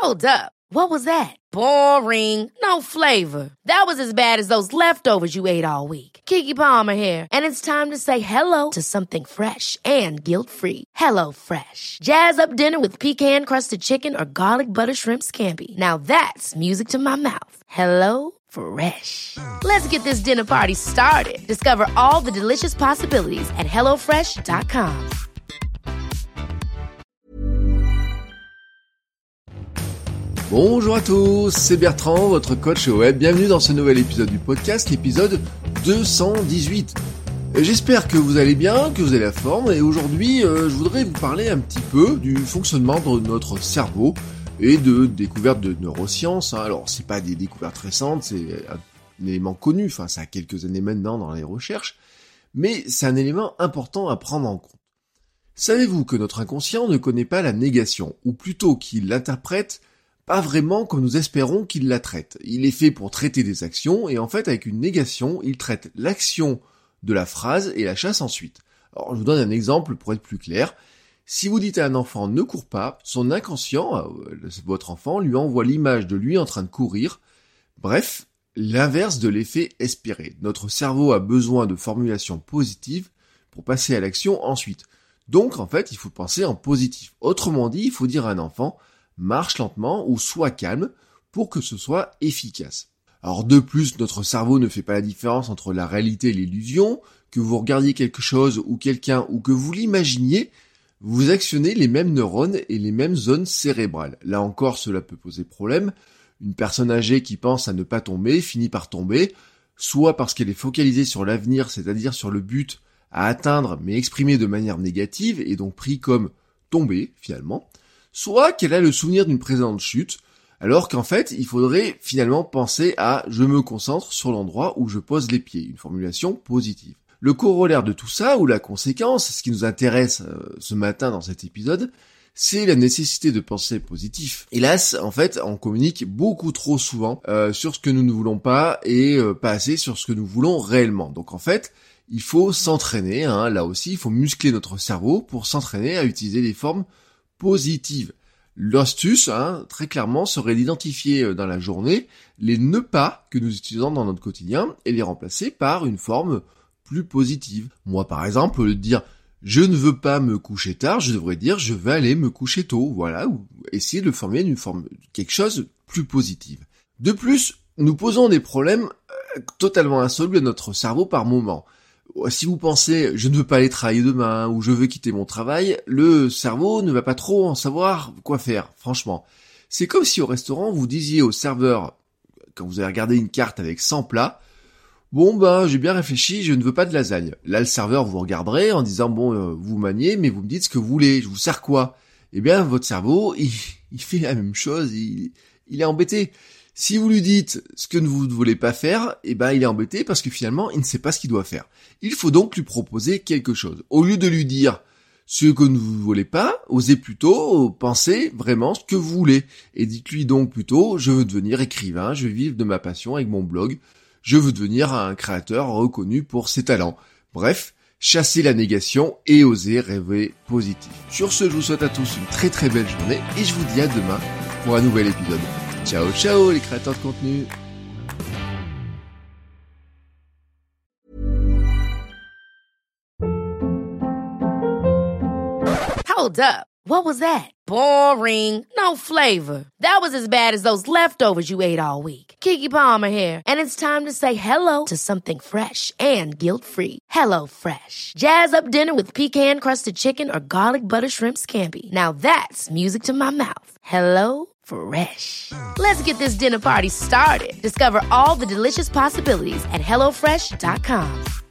Hold up. What was that? Boring. No flavor. That was as bad as those leftovers you ate all week. Keke Palmer here, and it's time to say hello to something fresh and guilt-free. Hello Fresh. Jazz up dinner with pecan-crusted chicken or garlic butter shrimp scampi. Now that's music to my mouth. Hello Fresh. Let's get this dinner party started. Discover all the delicious possibilities at hellofresh.com. Bonjour à tous, c'est Bertrand, votre coach web. Bienvenue dans ce nouvel épisode du podcast, l'épisode 218. J'espère que vous allez bien, que vous avez la forme, et aujourd'hui, je voudrais vous parler un petit peu du fonctionnement de notre cerveau et de découvertes de neurosciences. Alors, c'est pas des découvertes récentes, c'est un élément connu, ça a quelques années maintenant dans les recherches, mais c'est un élément important à prendre en compte. Savez-vous que notre inconscient ne connaît pas la négation, ou plutôt qu'il l'interprète pas vraiment comme nous espérons qu'il la traite. Il est fait pour traiter des actions, et en fait, avec une négation, il traite l'action de la phrase et la chasse ensuite. Alors, je vous donne un exemple pour être plus clair. Si vous dites à un enfant « ne cours pas », son inconscient, votre enfant, lui envoie l'image de lui en train de courir. Bref, l'inverse de l'effet espéré. Notre cerveau a besoin de formulations positives pour passer à l'action ensuite. Donc, en fait, il faut penser en positif. Autrement dit, il faut dire à un enfant « marche lentement » ou « sois calme » pour que ce soit efficace. Alors de plus, notre cerveau ne fait pas la différence entre la réalité et l'illusion. Que vous regardiez quelque chose ou quelqu'un ou que vous l'imaginiez, vous actionnez les mêmes neurones et les mêmes zones cérébrales. Là encore, cela peut poser problème. Une personne âgée qui pense à ne pas tomber finit par tomber, soit parce qu'elle est focalisée sur l'avenir, c'est-à-dire sur le but à atteindre mais exprimé de manière négative et donc pris comme tomber finalement, soit qu'elle a le souvenir d'une précédente chute, alors qu'en fait, il faudrait finalement penser à « je me concentre sur l'endroit où je pose les pieds », une formulation positive. Le corollaire de tout ça, ou la conséquence, ce qui nous intéresse ce matin dans cet épisode, c'est la nécessité de penser positif. Hélas, en fait, on communique beaucoup trop souvent sur ce que nous ne voulons pas et pas assez sur ce que nous voulons réellement. Donc en fait, il faut s'entraîner, là aussi, il faut muscler notre cerveau pour s'entraîner à utiliser des formes positives. L'astuce, très clairement, serait d'identifier dans la journée les ne pas que nous utilisons dans notre quotidien et les remplacer par une forme plus positive. Moi, par exemple, au lieu de dire « je ne veux pas me coucher tard », je devrais dire « je vais aller me coucher tôt », voilà, ou essayer de former quelque chose de plus positive. De plus, nous posons des problèmes totalement insolubles à notre cerveau par moment. Si vous pensez « je ne veux pas aller travailler demain » ou « je veux quitter mon travail », le cerveau ne va pas trop en savoir quoi faire, franchement. C'est comme si au restaurant, vous disiez au serveur, quand vous avez regardé une carte avec 100 plats, « bon j'ai bien réfléchi, je ne veux pas de lasagne ». Là, le serveur vous regarderait en disant « vous maniez, mais vous me dites ce que vous voulez, je vous sers quoi ?» Eh bien, votre cerveau, il fait la même chose, il est embêté. Si vous lui dites ce que vous ne voulez pas faire, il est embêté parce que finalement, il ne sait pas ce qu'il doit faire. Il faut donc lui proposer quelque chose. Au lieu de lui dire ce que vous ne voulez pas, osez plutôt penser vraiment ce que vous voulez. Et dites-lui donc plutôt, je veux devenir écrivain, je veux vivre de ma passion avec mon blog, je veux devenir un créateur reconnu pour ses talents. Bref, chassez la négation et osez rêver positif. Sur ce, je vous souhaite à tous une très très belle journée et je vous dis à demain pour un nouvel épisode. Ciao ciao les créateurs de contenu. Hold up. What was that? Boring. No flavor. That was as bad as those leftovers you ate all week. Keke Palmer here, and it's time to say hello to something fresh and guilt-free. Hello Fresh. Jazz up dinner with pecan-crusted chicken or garlic butter shrimp scampi. Now that's music to my mouth. Hello Fresh. Let's get this dinner party started. Discover all the delicious possibilities at hellofresh.com.